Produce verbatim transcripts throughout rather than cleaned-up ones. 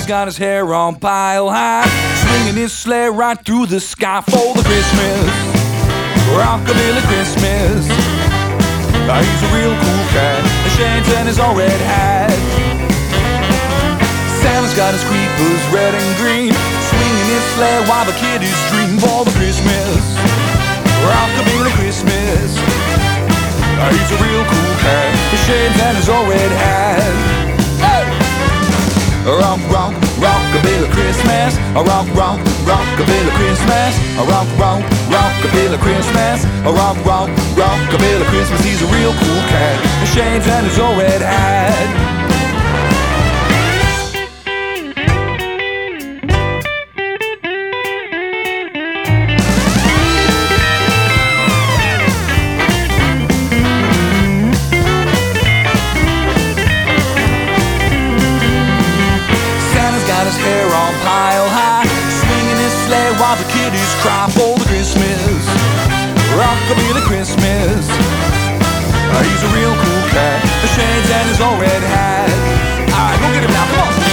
Santa's got his hair on pile high, swinging his sleigh right through the sky for the Christmas, rockabilly Christmas. Uh, he's a real cool cat, the shades and his old red hat. Santa's got his creepers red and green, swinging his sleigh while the kiddies dream for the Christmas, rockabilly Christmas. Uh, he's a real cool cat, the shades and his old red hat. Hey! Rock, rock, rockabilly Christmas. A rock, rock, rockabilly Christmas. A rock, rock, rockabilly Christmas. A rock, rock, rockabilly Christmas. He's a real cool cat, the shades and his old red hat. While the kiddies cry for the Christmas, rockabilly Christmas. Uh, he's a real cool cat, the shades and his old red hat. Alright, go get him now, come on.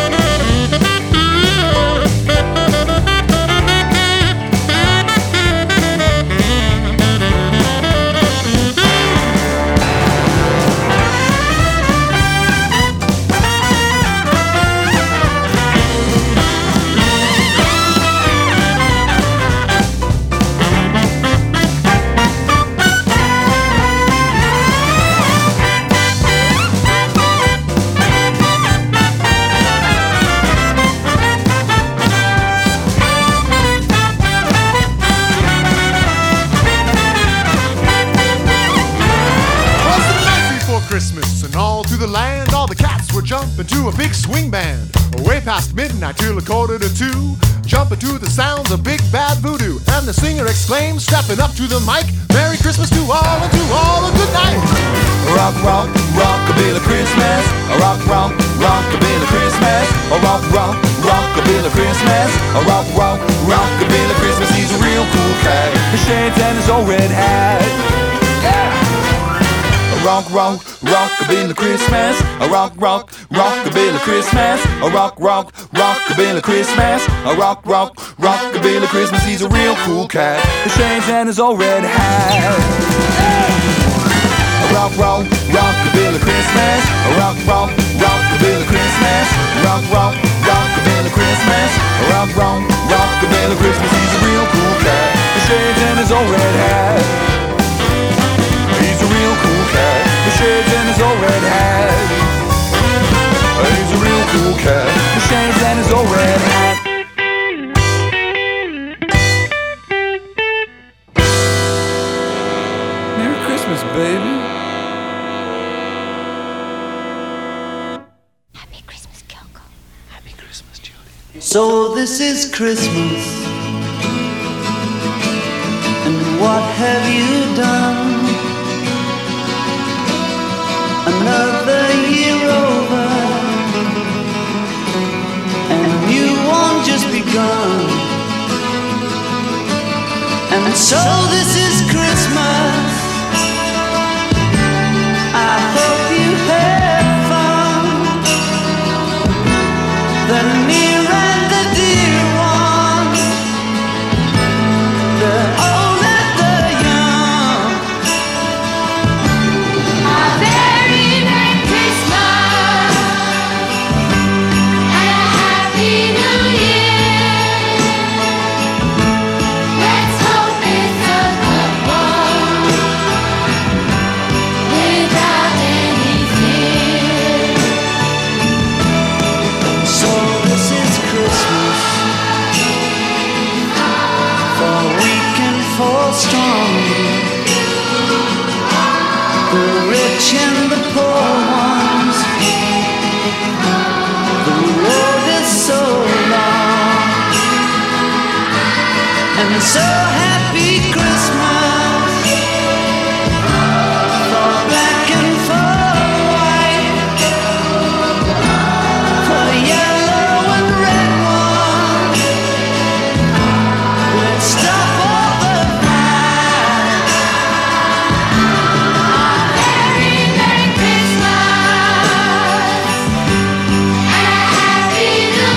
Jumping to a big swing band, way past midnight till a quarter to two. Jumping to the sounds of Big Bad Voodoo, and the singer exclaims, stepping up to the mic, Merry Christmas to all and to all a good night. Rock, rock, rockabilly Christmas. Rock, rock, rockabilly Christmas. Rock, rock, rockabilly Christmas. Rock, rock, rockabilly Christmas. He's a real cool cat, his shades and his old red hat. Yeah. Rock, rock, rockabilly Christmas. A rock, rock, rockabilly Christmas. A rock, rock, rockabilly Christmas. A rock, rock, rockabilly Christmas. He's a real cool cat, his shades and his old red hat. A rock, rock, rockabilly Christmas. A rock, rock, rockabilly Christmas. Rock, rock, rockabilly Christmas. A rock, rock, rockabilly Christmas. He's a real cool cat, his shades and his old red hat. He's a real cool cat, the shades and his old red hat. He's a real cool cat, the shades and his old red hat. Merry Christmas, baby. Happy Christmas, Kyoko. Happy Christmas, Judy. So this is Christmas, and what have you done? Another year over, and a new one just begun. And so this is Christmas. I hope you had fun. The near and the dear ones, the old and the young. A very Merry Christmas and a Happy New Year. Let's hope it's a good one without any fear. So this is Christmas, for weak and for strong, the rich and the poor ones. The road is so long, and so happy Christmas for black and for white, for yellow and red ones. Let's stop all the fight. Very Merry Christmas and a Happy New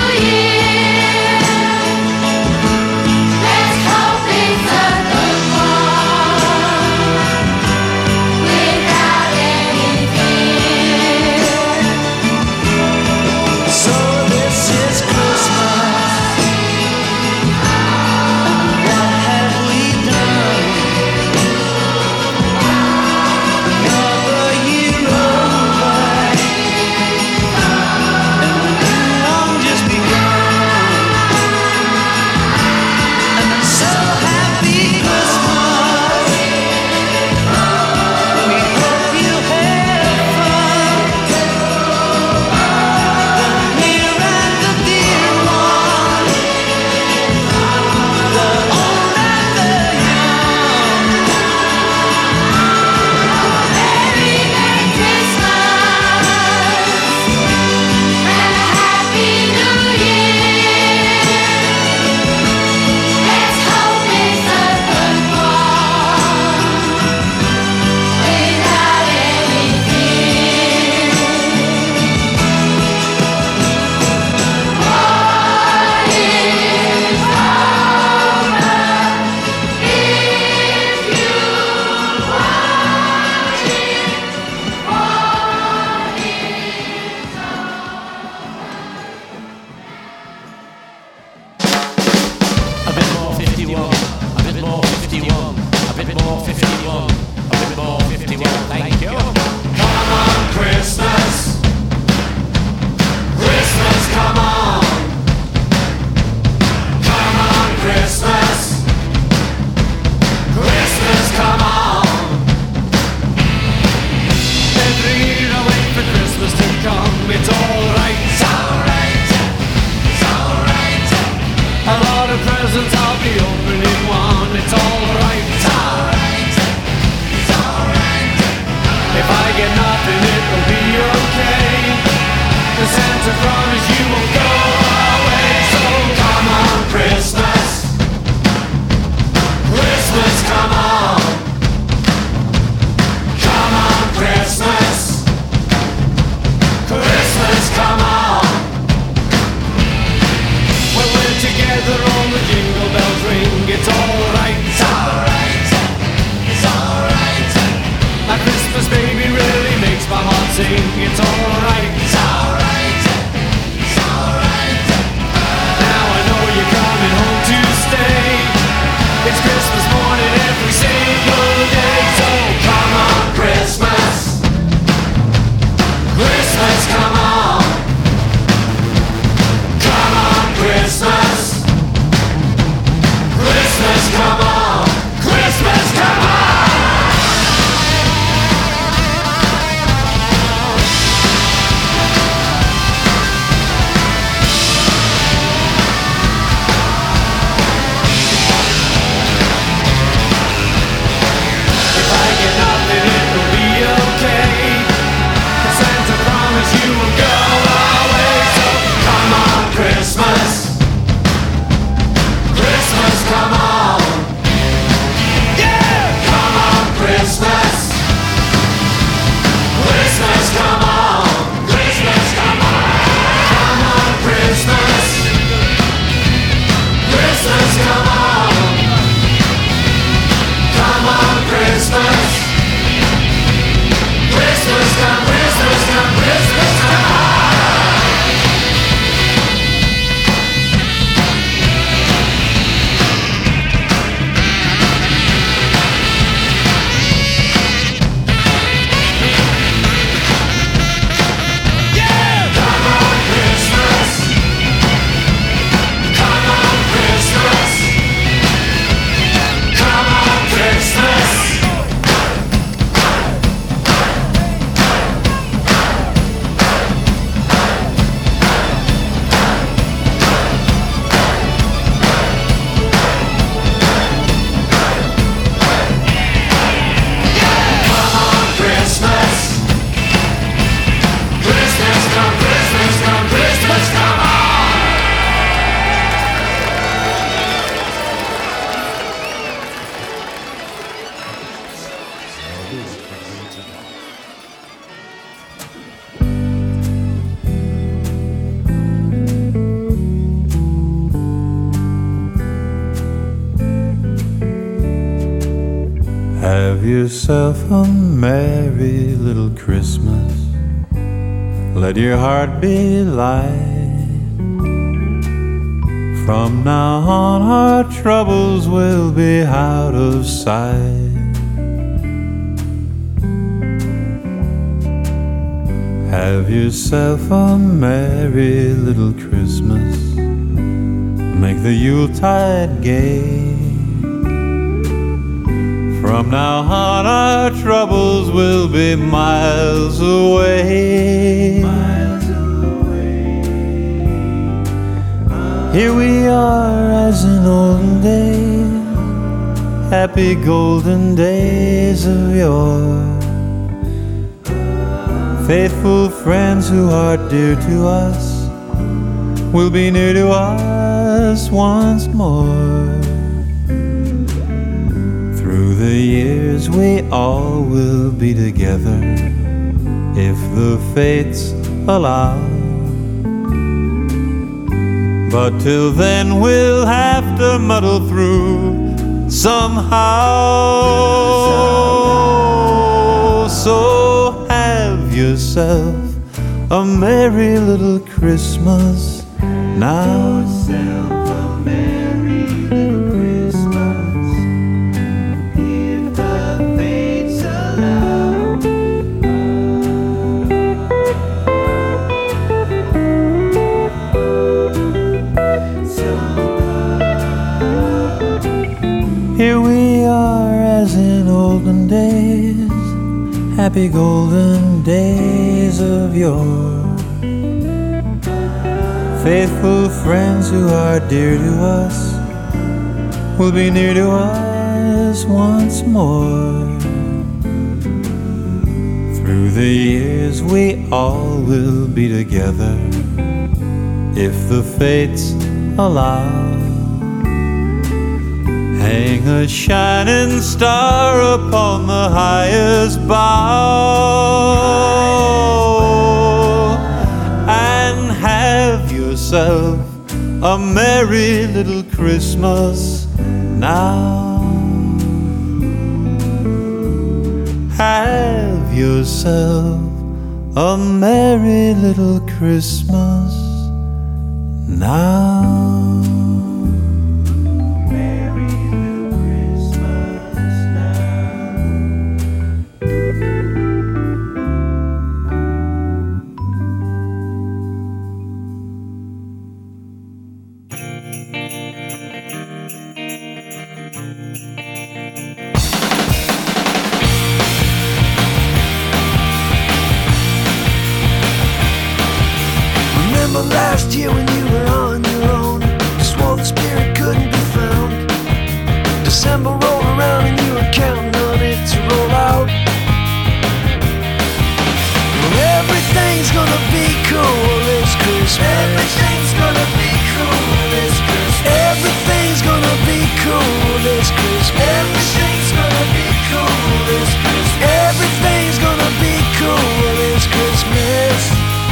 Santa promise you won't go away. So come on, Christmas. Christmas, come on. Come on, Christmas. Christmas, come on. When we're together all the jingle bells ring. It's alright, it's alright, it's alright. A Christmas baby really makes my heart sing. It's alright, it's alright, it's alright. Now I know you're coming home to stay. It's Christmas morning every single day. So come on, Christmas. Christmas, come on. Come on, Christmas. Christmas, come on. Christmas, come on. If I get nothing, it will be okay. Santa promise you will go away. So come on, Christmas. Christmas, come on. Yeah! Come on, Christmas. Christmas, come on. Christmas, come on. Come on, Christmas. Christmas, come on. Come on, Christmas. Christmas, come, Christmas, come, Christmas, come on. Have yourself a merry little Christmas. Let your heart be light. From now on our troubles will be out of sight. Have yourself a merry little Christmas. Make the Yuletide gay. From now on our troubles will be miles away. Miles away. Here we are as in olden days, happy golden days of yore. Faithful friends who are dear to us will be near to us once more. Through the years we all will be together if the fates allow. But till then we'll have to muddle through somehow. So have yourself a merry little Christmas now. Here we are as in olden days, happy golden days of yore. Faithful friends who are dear to us will be near to us once more. Through the years we all will be together, if the fates allow. Hang a shining star upon the highest bough, and have yourself a merry little Christmas now. Have yourself a merry little Christmas now. Last year when you were on your own, swore the spirit couldn't be found. December rolled around and you were counting on it to roll out. Well, everything's gonna be cool this Christmas. Everything's gonna be cool this Christmas. Everything's gonna be cool this Christmas. Everything's gonna be cool this Christmas. Everything's gonna be cool this Christmas.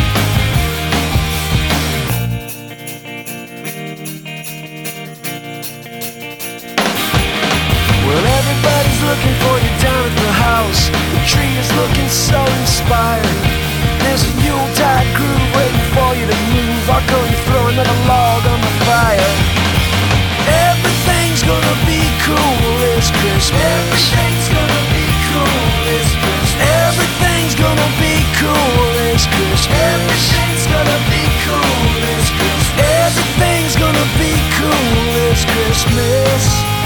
Everybody's looking for you down at the house. The tree is looking so inspired. There's a Yuletide groove waiting for you to move. I'll go and throw another log on the fire. Everything's gonna be cool this Christmas. Everything's gonna be cool this Christmas. Everything's gonna be cool this Christmas. Everything's gonna be cool this Christmas. Everything's gonna be cool this Christmas.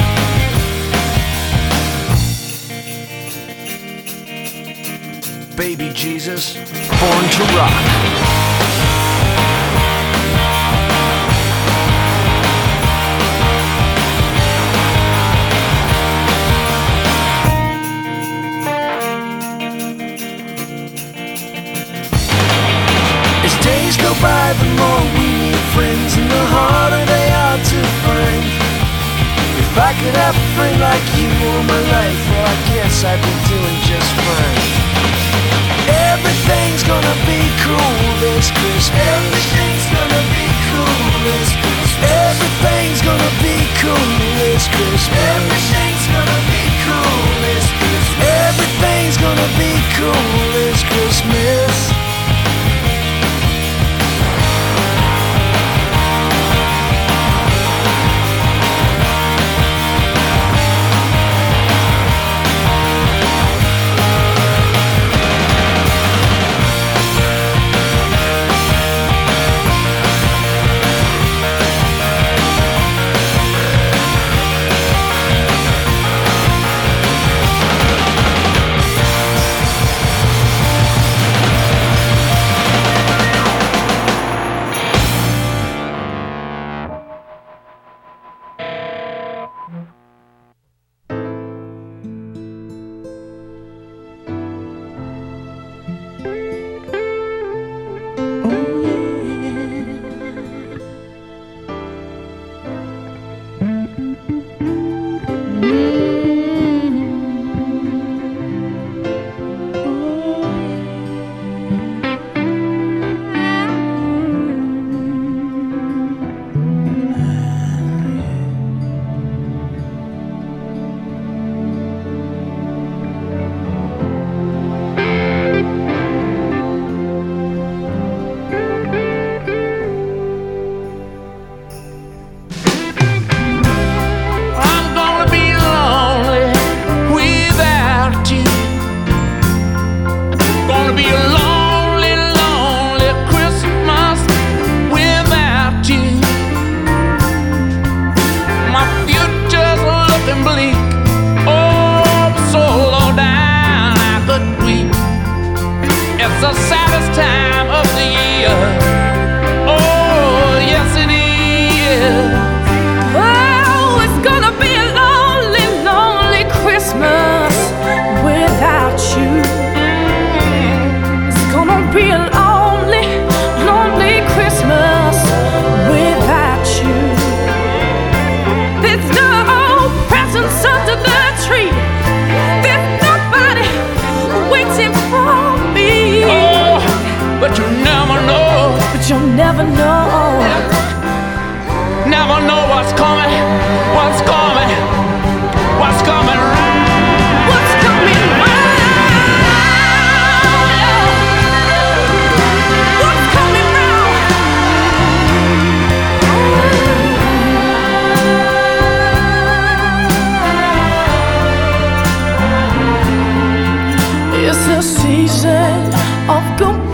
Baby Jesus, born to rock. As days go by, the more we need friends, and the harder they are to find. If I could have a friend like you all my life, well, I guess I'd be doing just fine. Everything's gonna be cool this Christmas. Everything's gonna be cool this Christmas. Everything's gonna be cool this Christmas. Everything's gonna be cool this Christmas. Everything's gonna be cool this Christmas. Without you, never know. Never know what's coming, what's coming, what's coming around. What's coming round? What's coming round? It's the season of goodbye.